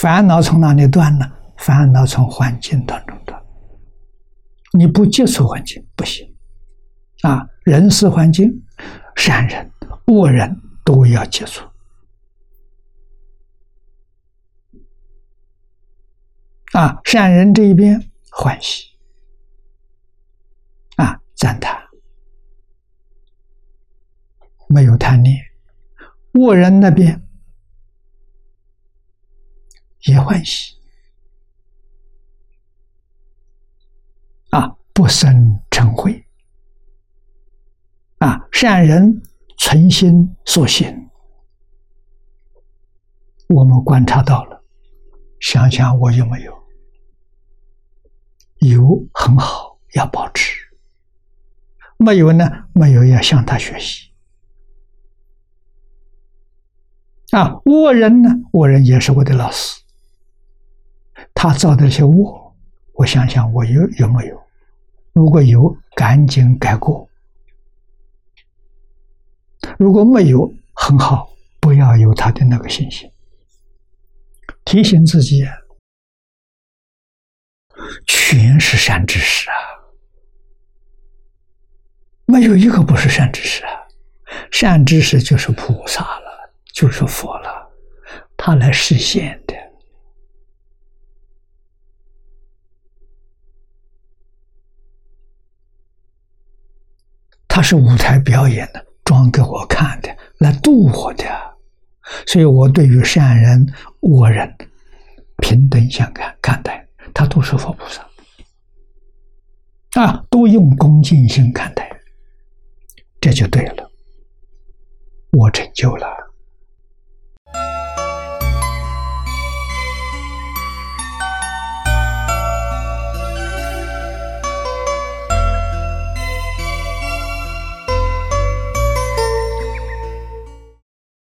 烦恼从哪里断呢？烦恼从环境当中断。你不接触环境不行啊！人事环境，善人、恶人都要接触啊！善人这一边欢喜啊，赞叹，没有贪念；恶人那边也欢喜啊，不生嗔恚啊，善人存心所行，我们观察到了，想想我有没有？有很好，要保持；没有呢，没有要向他学习啊。恶人呢，恶人也是我的老师，他造的这些恶，我想想我有没有？如果有，赶紧改过；如果没有，很好，不要有他的那个信心。提醒自己，全是善知识啊，没有一个不是善知识啊。善知识就是菩萨了，就是佛了，他来实现的。他是舞台表演的，装给我看的，来度我的。所以我对于善人、恶人平等相看待，他都是佛菩萨啊，都用恭敬心看待，这就对了，我成就了。